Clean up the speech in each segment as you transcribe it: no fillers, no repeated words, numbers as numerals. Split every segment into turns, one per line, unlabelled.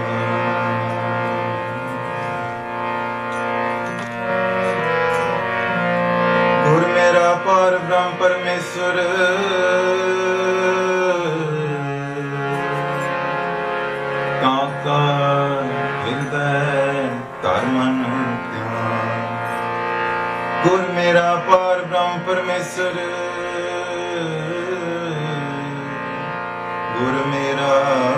गुर मेरा पार ब्रह्म परमेश्वर काका हृदय कर मन ध्यान। गुर मेरा पार ब्रह्म परमेश्वर गुर मेरा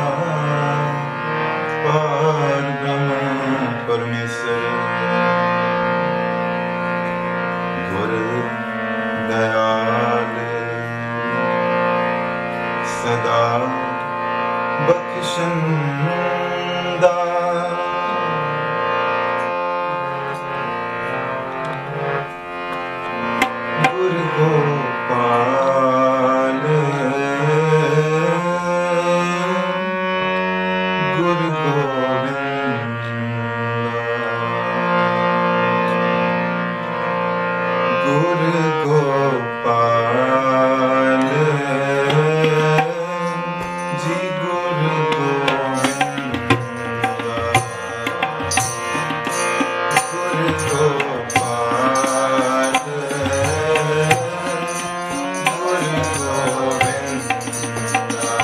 पार ब्रह्म परमेश्वर गुर दयाल सदा बख्शंदा। गुर गोपाल गुर गोविंदा। गुर गोपाल जी गुर गोविंदा। गुर गोपाल गुर गोविंदा।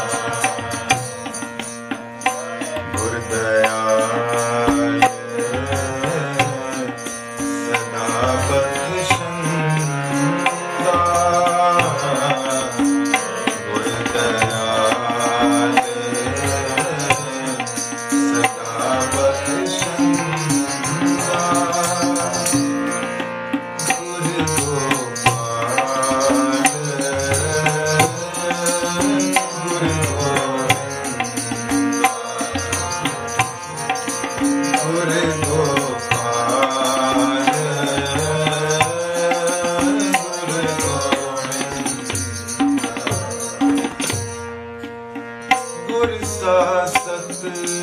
गुर दयाल सदा बख्शंदा। गुर दयाल सदा बख्शंदा। गुर गोपाल गुर गोविंदा। गुर गोपाल गुर गोविंदा। गुर सासत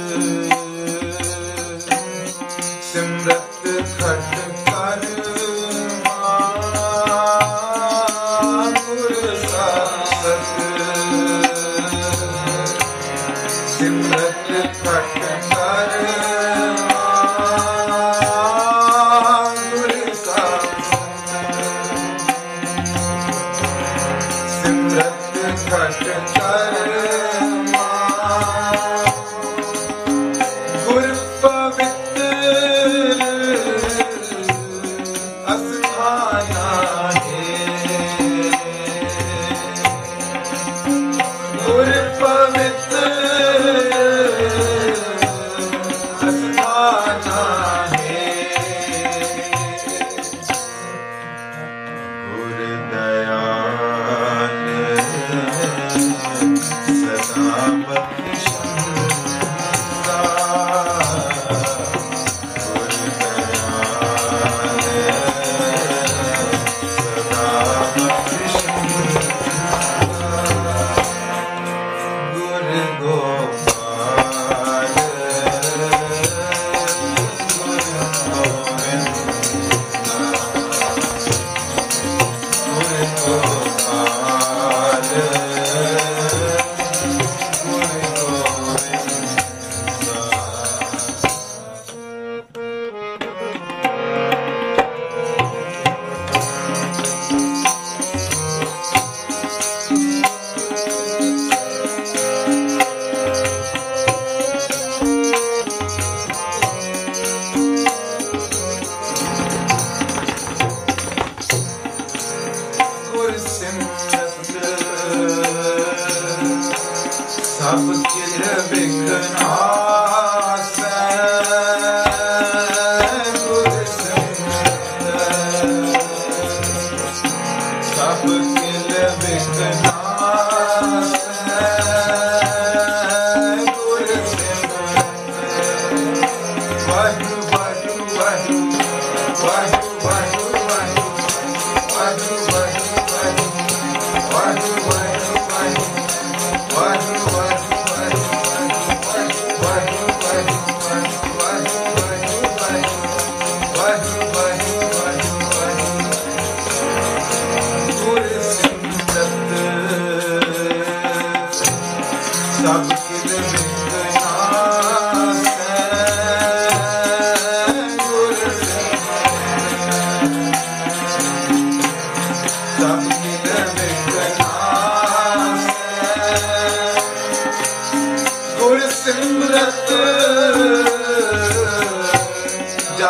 सिमरत खट कर गुर सासत सिमरत खट कर गुर सासत सिमरत खट कर गुर पवित्र अस्थाना है। गुर पवित्र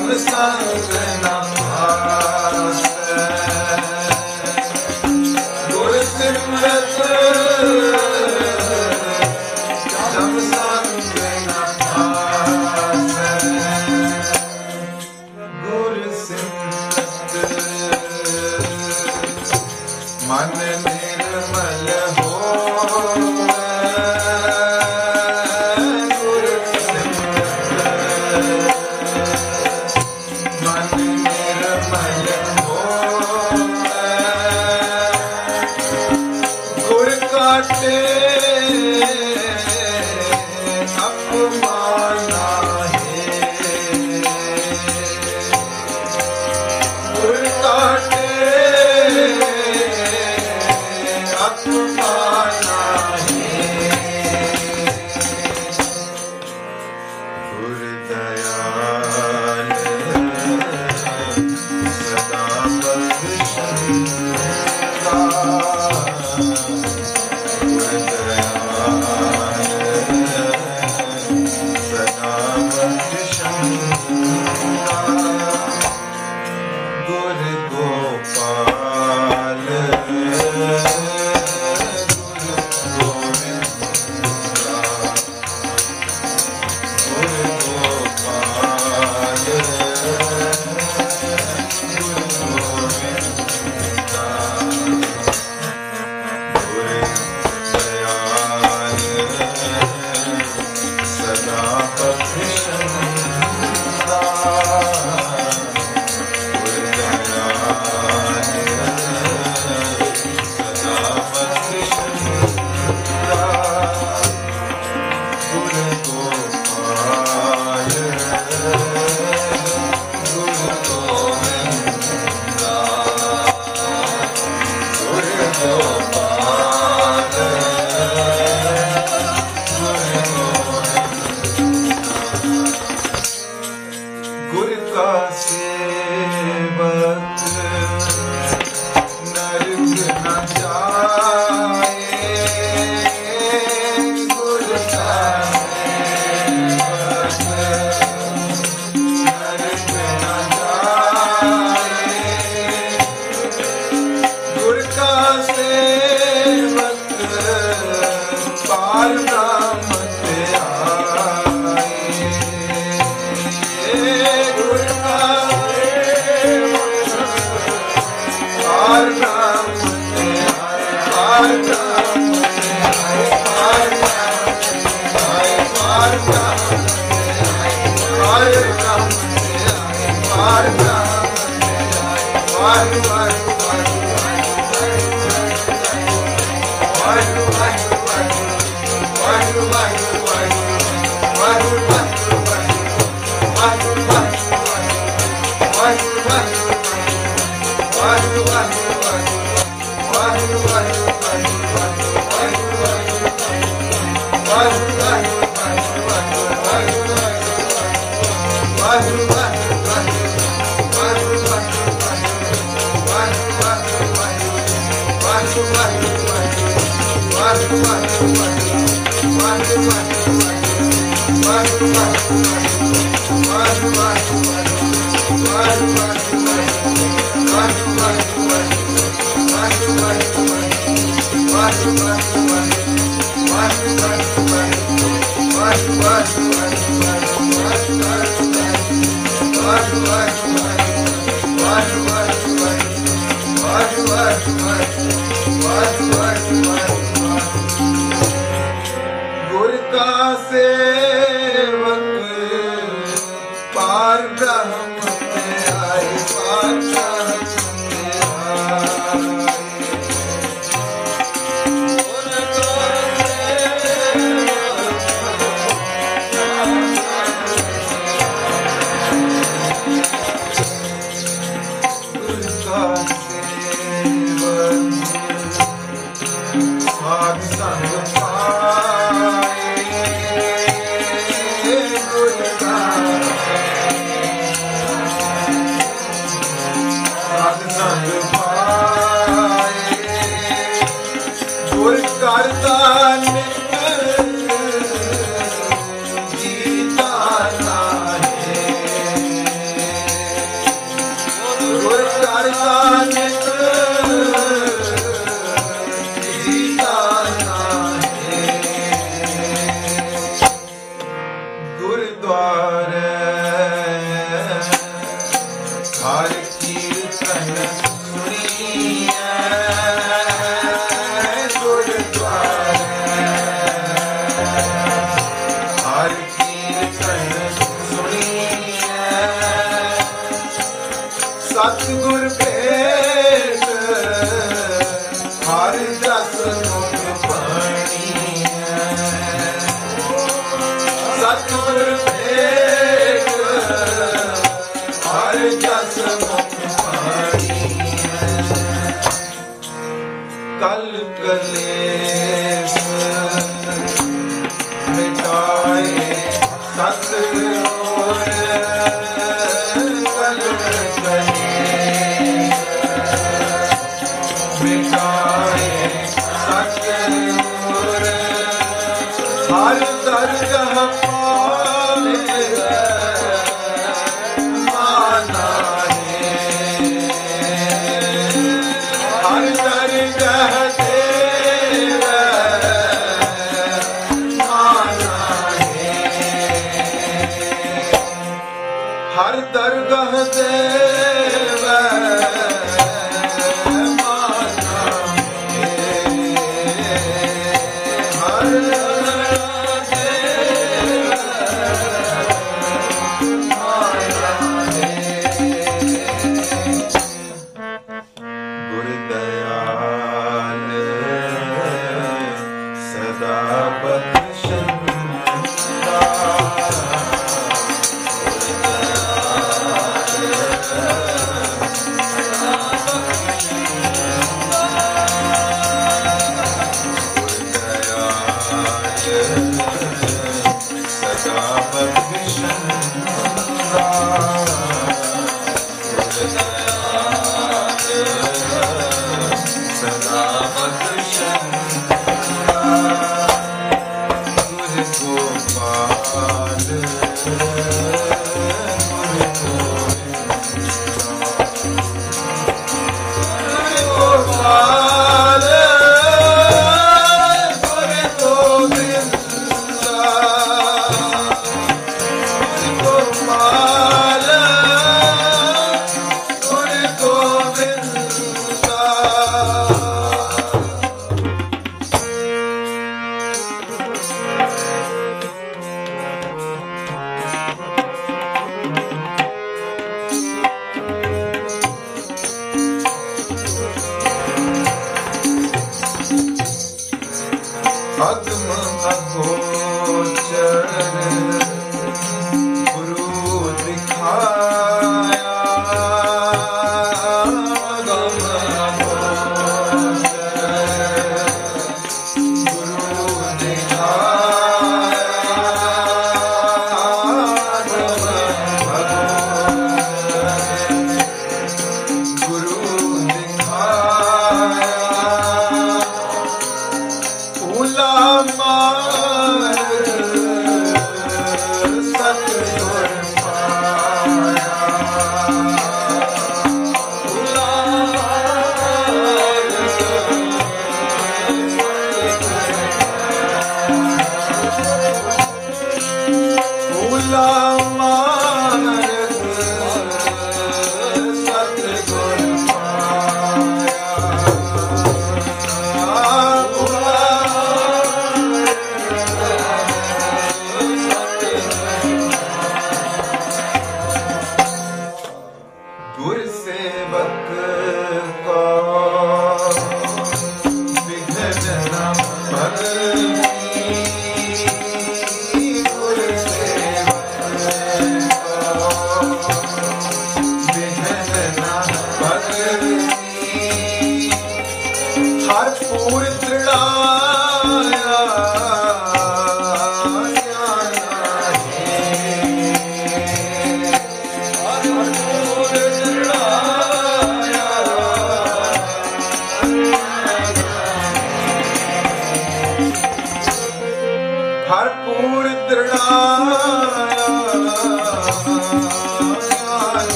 जब संग न भासै गुर सिमरत जब संग न भासै गुर सिमरत मन निर्मल होवै गुर सिमरत मन निर्मल होवै गुर काटे अपमाना है गुर काटे अपमाना है गुर दयाल सदा बख्शनहार गुर दयाल सदा बख्शनहार गुर गोपाल गुर का सेवक नरक न जाए गुर का सेवक नरक न जाए गुर का सेवक पार ब्रह्म ते गुर का सेवक पार ब्रह्म ते आए पार ब्रह्म ते आए ਗੁਰਦੁਆਰੇ ਹਰ ਕੀਰਤਨ ਸੁਣੀਐ ਗੁਰਦੁਆਰੇ ਹਰ ਕੀਰਤਨ ਸੁਣੀਐ ਸਤਿਗੁਰ ਭੇਟ ਹਰ ਜਸ ਮੁਖ ਪਾਣੀਐ ਸਤਿਗੁਰ ਭੇਟ ਹਰ ਜਸ ਮੁਖ ਪਾਣੀਐ ਕਲ ਕਲੇਸ਼ ਮਿਟਾਏ ਸਤਿਗੁਰ ਕਲ ਕਲੇਸ਼ ਮਿਟਾਏ ਸਤਿਗੁਰ ਹਰ ਦਰਗਹ ਪਾਵੇ ਮਾਨਾ ਹੈ ਹਰ ਦਰਗਹ ਦੇਵੈ ਮਾਨਾ ਹੈ ਹਰ ਦਰਗਹ ਦੇਵੈ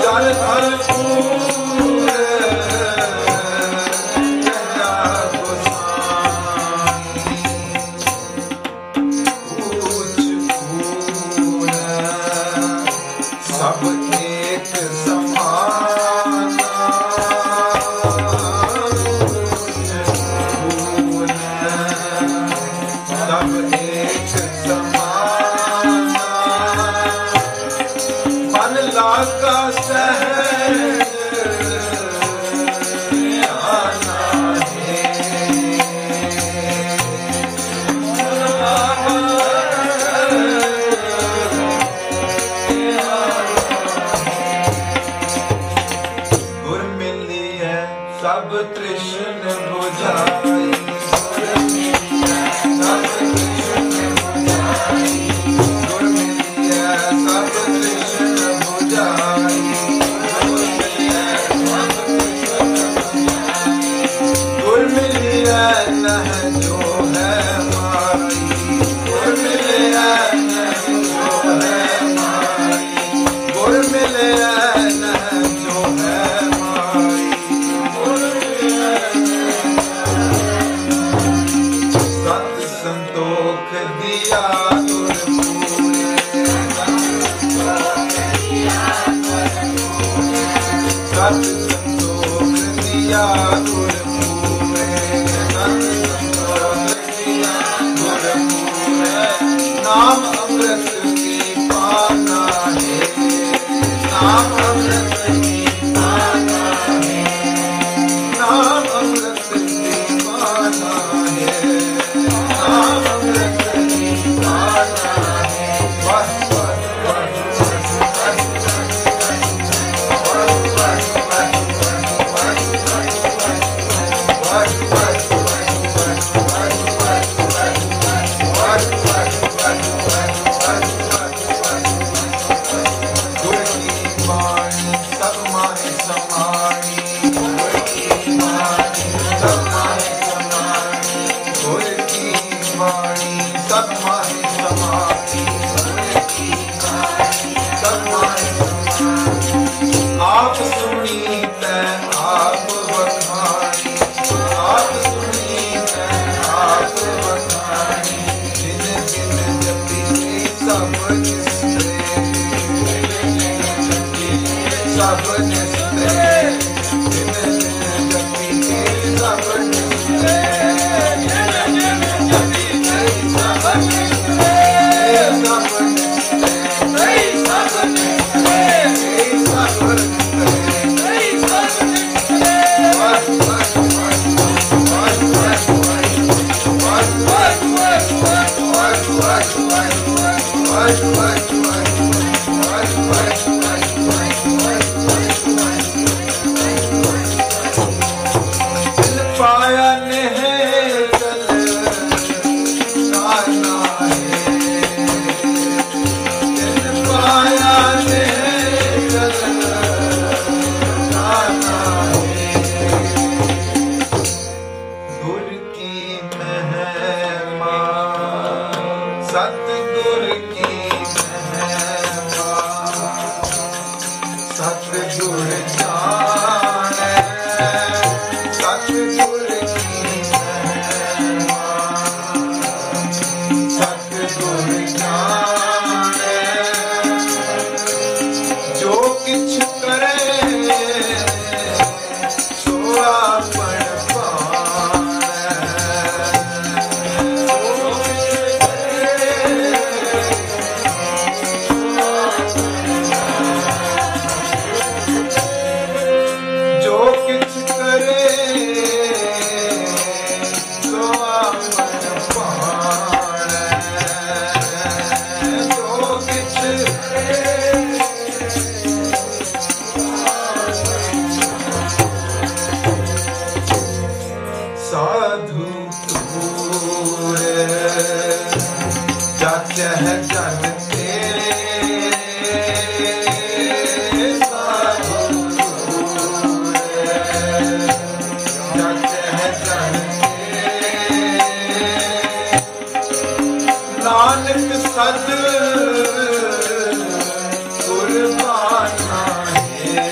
सद कुर्बाना है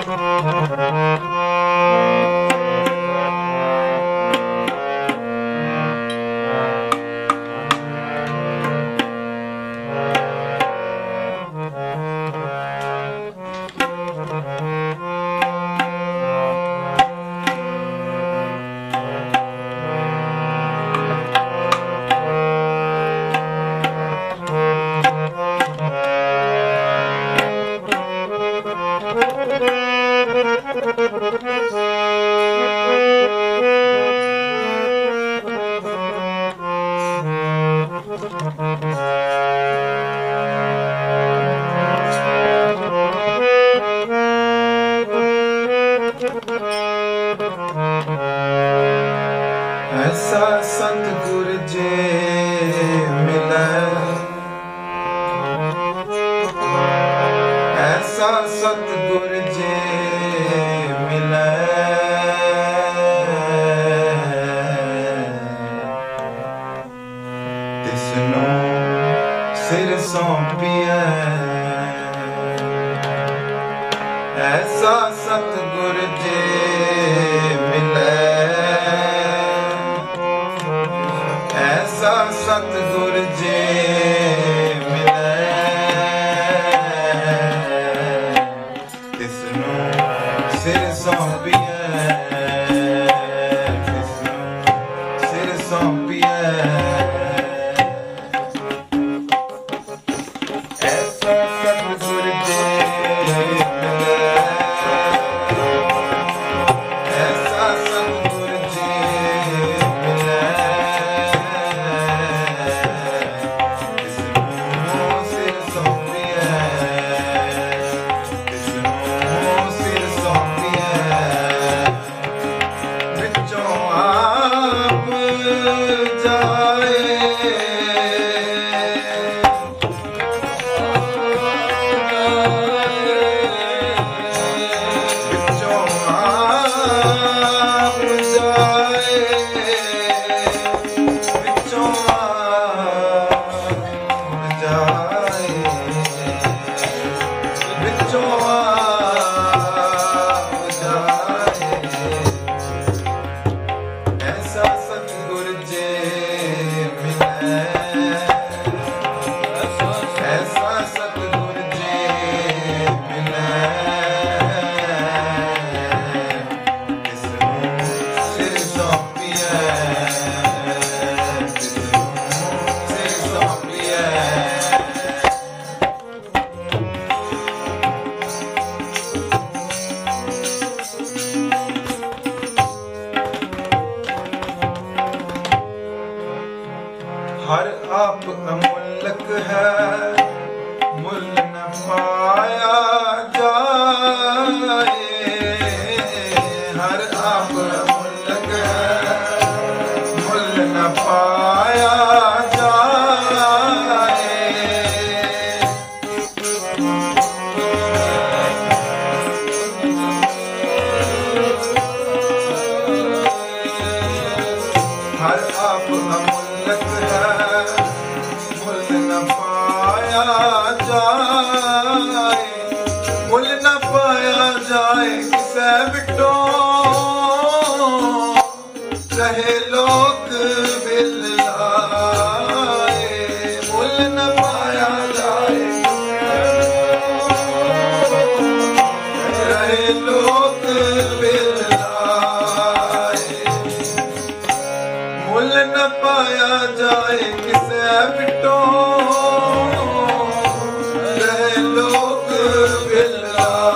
ऐसा सतगुर जे मिलै, ऐसा सतगुर जे मिलै, तिसनों सिर सौंपिए। ऐसा सतगुर जे मिलै, ऐसा सतगुर जे मिलै, तिसनों सिर सौंपिए, तिसनों सिर सौंपिए। ऐसा सतगुर जे मिलै, ऐसा सतगुर जे मिलै, हर आप अमूलक है, मुल न पाया जाए। हर आप अमूलक है, मुल न पाया जाए। हर आप अमूलक है, मुल न पाया जाए। मुल न पाया जाए किसे बिटो, रहे लोग बिल्लाए। मुल न पाया जाए, रहे लोग बिल्लाए। मुल न पाया जाए किसे बिटो, रहे लोग बिल्लाए।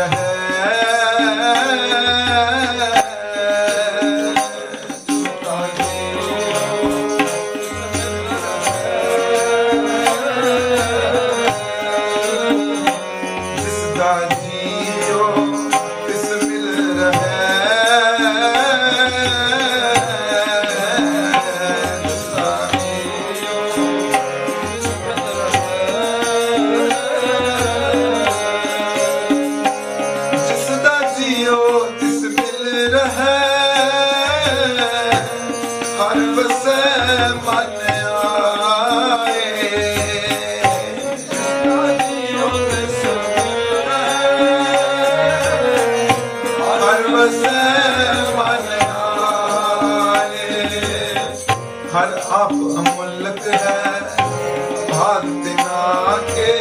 रहे हर आप अमुल्क है भाग बिना के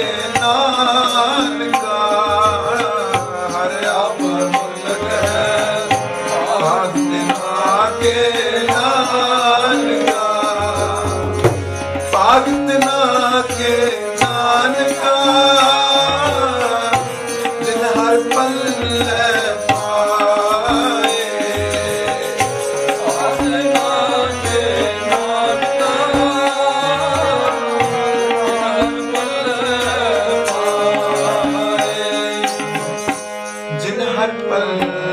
नानका हर आप अमुल्क है भाग बिना के नानका भाग बिना के नानका जिन हर पल हर पल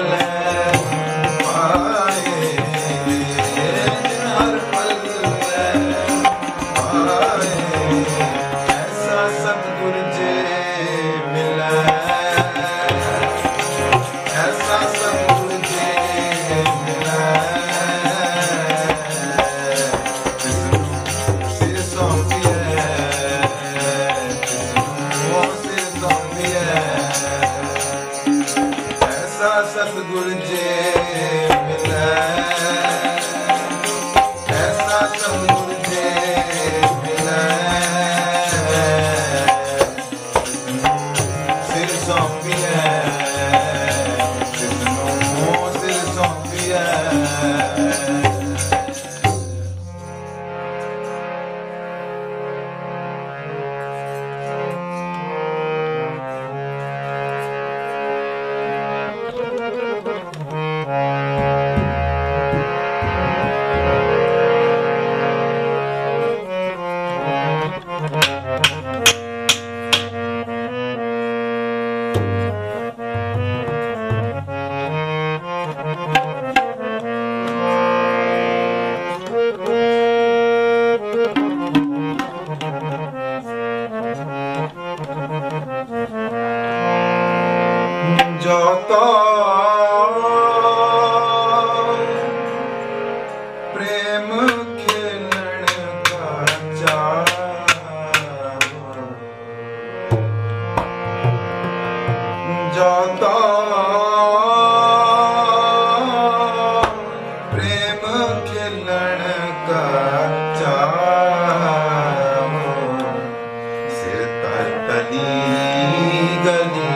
पाए जिन हर पल पाए ऐसा सतगुरु जे मिला ऐसा सतगुरु जे मिला सिर सौंपिए सिर सौंपिए सतगुरु जे मिला ऐसा सतगुरु जे मिला सिर सौंपिए सिर सौंपिए जाता प्रेम खेलन का जाता प्रेम खेलन का सिर तर तली गली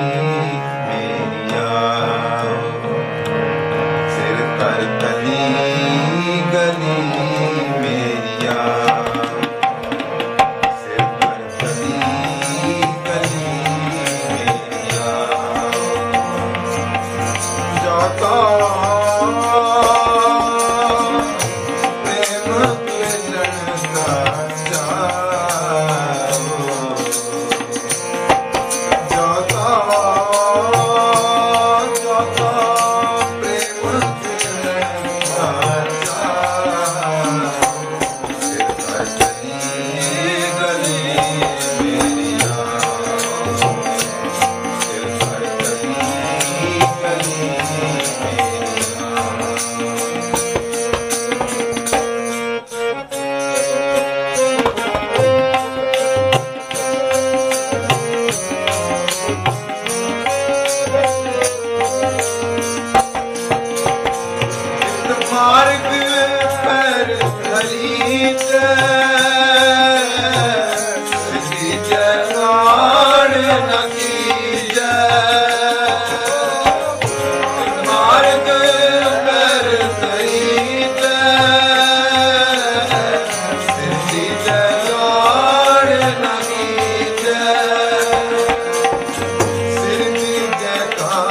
का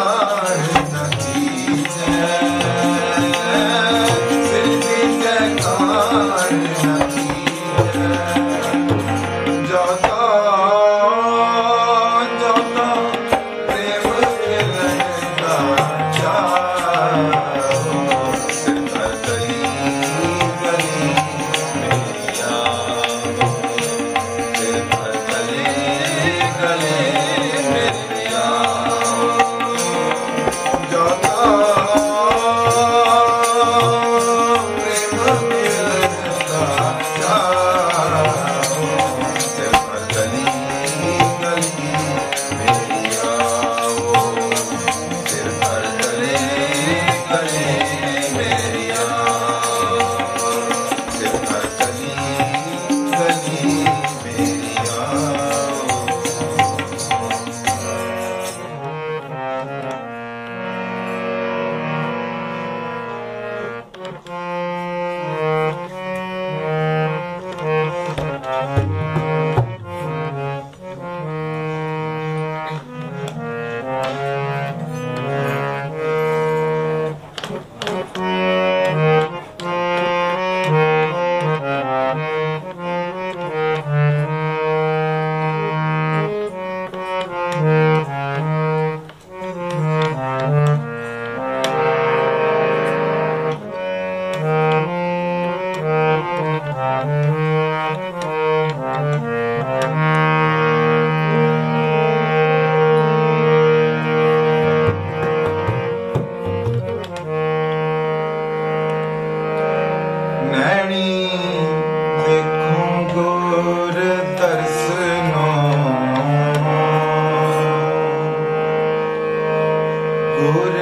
ਗੁਰ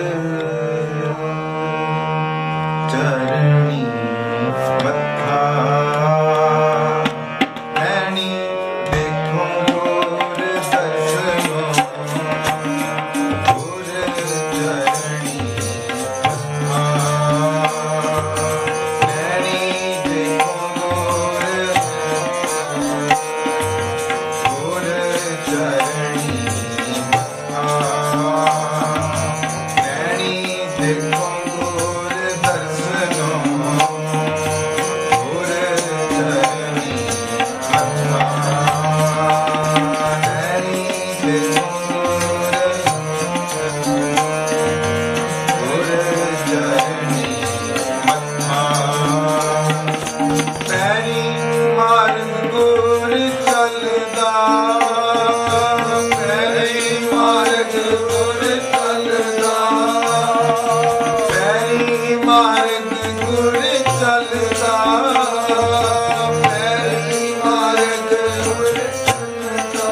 ਚਰਣੀ ਮੱਥਾ ਐਣੀ ਦੇਖੋ ਗੁਰ ਦਰਸ਼ਨੋ ਗੁਰ ਚਰਣੀ ਮੱਥਾ ਐਣੀ ਦੇਖੋ ਗੁਰ ਚਰਣੀ ਮੱਥਾ ਐਣੀ ਦੇਖੋ ਗੁਰ ਦਰਸ਼ਨੋ ਗੁਰ ਚਰਣੀ ਮੱਥਾ ਐਣੀ ਦੇਖੋ ਗੁਰ ਚਰਣੀ ਮੱਥਾ ਪੈਰੀ ਮਾਰਗ ਗੁਰ ਚੱਲਦਾ ਪੈਰੀ ਮਾਰਗ ਗੁਰ ਚੱਲਦਾ ਪੈਰੀ ਮਾਰਗ ਗੁਰ ਚੱਲਦਾ ਪੈਰੀ ਮਾਰਗ ਗੁਰ ਚੱਲਦਾ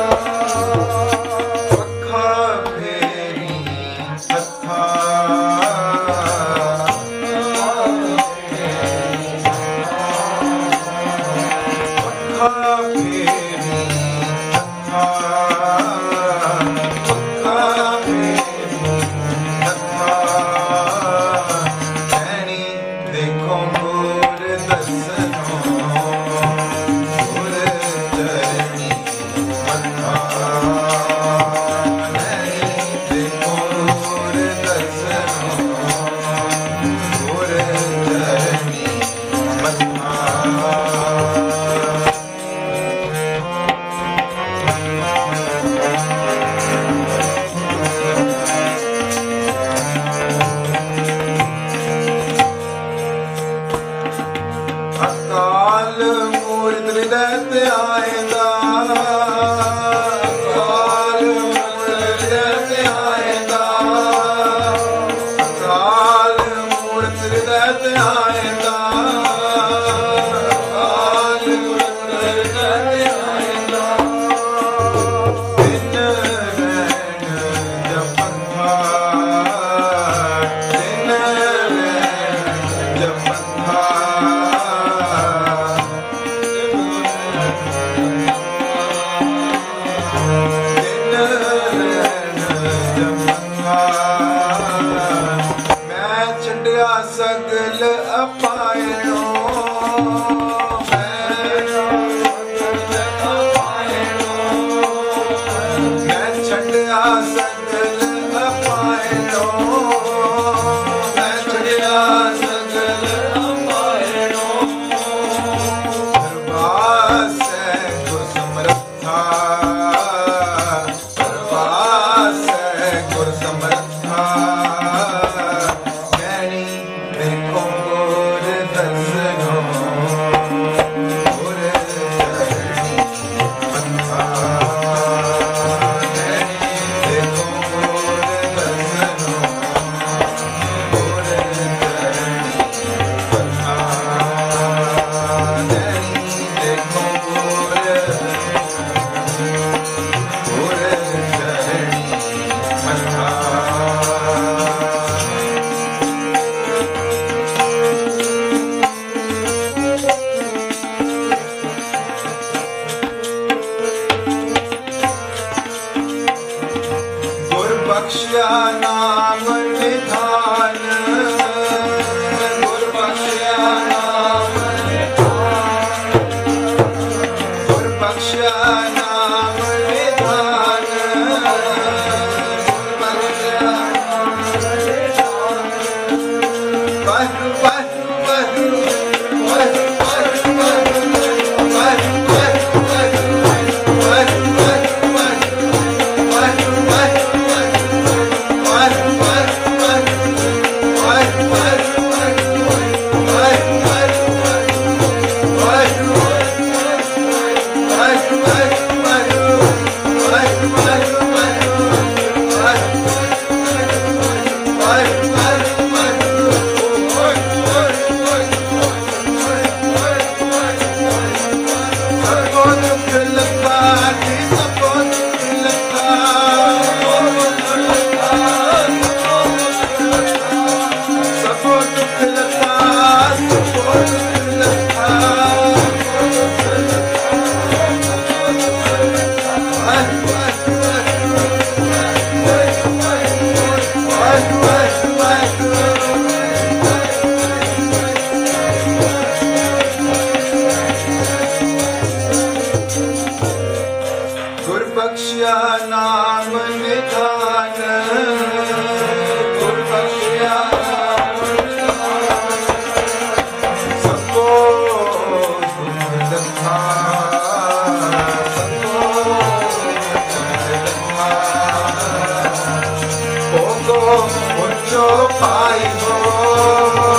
ਅੱਖਾਂ ਫੇਰੀ ਹੱਥਾਂ ਦੇਖੋ ਗੁਰ ਦਰਸ਼ਨੋ ਗੁਰ ਚਰਣੀ ਮੱਥਾ ਦੇਖੋ ਗੁਰ ਦਰਸ਼ਨੋ ਗੁਰ ਚਰਣੀ ਮੱਥਾ ਅਕਾਲ ਮੂਰਤ ਹਿਰਦੈ ਧਿਆਇਂਦਾ ਅਕਾਲ ਮੂਰਤ ਹਿਰਦੈ ਧਿਆਇਂਦਾ ਅਕਾਲ ਮੂਰਤ ਹਿਰਦੈ ਧਿਆਇਂਦਾ ਅਕਾਲ ਮੂਰਤ ਹਿਰਦੈ ਧਿਆਇਂਦਾ ਤਿਨ ਰੈਣ ਜਪੰਥਾ ਤਿਨ ਰੈਣ ਜਪੰਥਾ ਮੈਂ ਛੱਡਿਆ ਸਗਲ ਅਪਾਇਣੋ ਮੈਂ ਛੱਡਿਆ ਸਗਲ ਅਪਾਇਣੋ ਮੈਂ ਛੱਡਿਆ ਸਗਲ ਅਪਾਇਣੋ ਦਰਬਾਸੈ ਗੁਰ ਸਮਰੱਥਾ ਦਰਬਾਸੈ ਗੁਰ ਸਮਰੱਥਾ ਐਣੀ ਦੇਖੋ ਗੁਰ ਦਰਸ਼ਨੋ ਗੁਰ ਚਰਣੀ ਮੱਥਾ ਐਣੀ ਦੇਖੋ ਗੁਰ ਦਰਸ਼ਨੋ ਗੁਰ ਚਰਣੀ ਮੱਥਾ ਐਣੀ ਦੇਖੋ ਗੁਰ ਚਰਣੀ ਮੱਥਾ ਗੁਰ ਬਖਸ਼ਿਆ ਨਾਮ ਨਿਧਾਨ ਗੁਰ ਬਖਸ਼ਿਆ ਨਾਮ ਨਿਧਾਨ ਗੁਰ ਬਖਸ਼ਿਆ ਨਾਮ ਨਿਧਾਨ ਗੁਰ ਬਖਸ਼ਿਆ ਨਾਮ ਨਿਧਾਨ ਵਾਹਿਗੁਰੂ ਵਾਹਿਗੁਰੂ ਵਾਹਿਗੁਰੂ ਵਾਹਿਗੁਰੂ भोगो ऊंचो पाई हो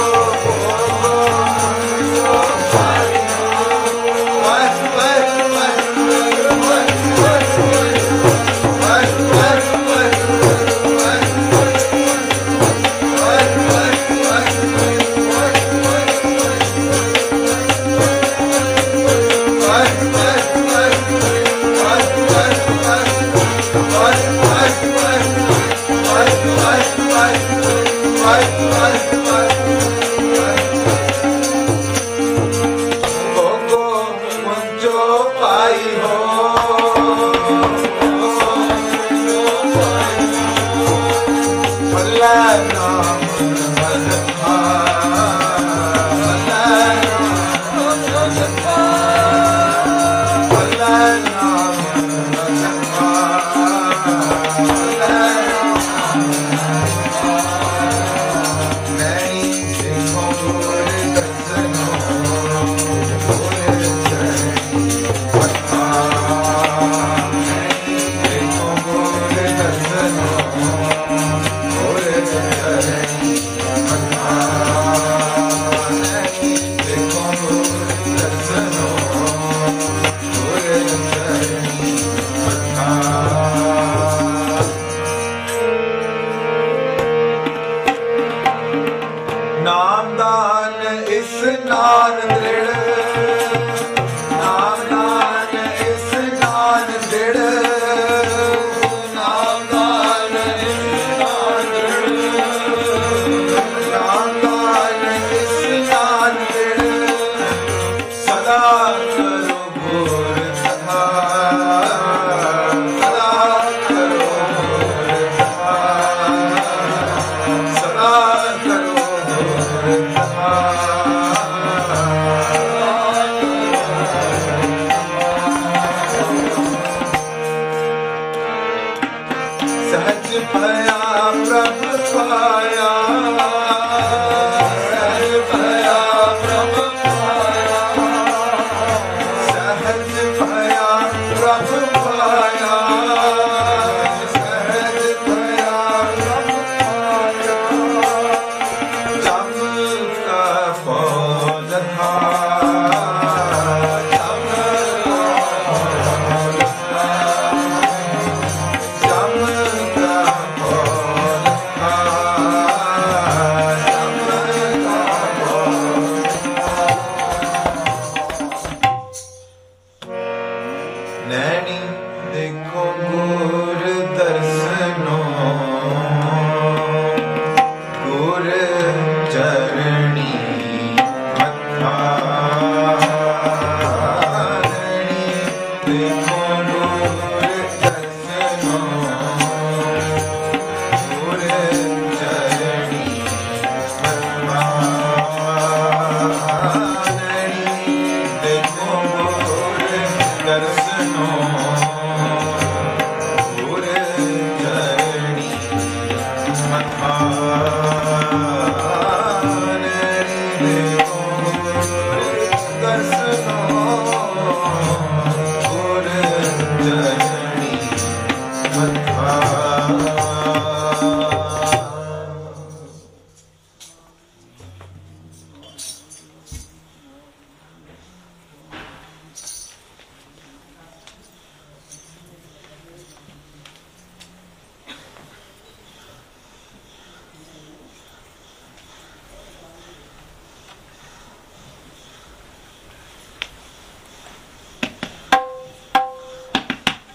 नामदान इस नान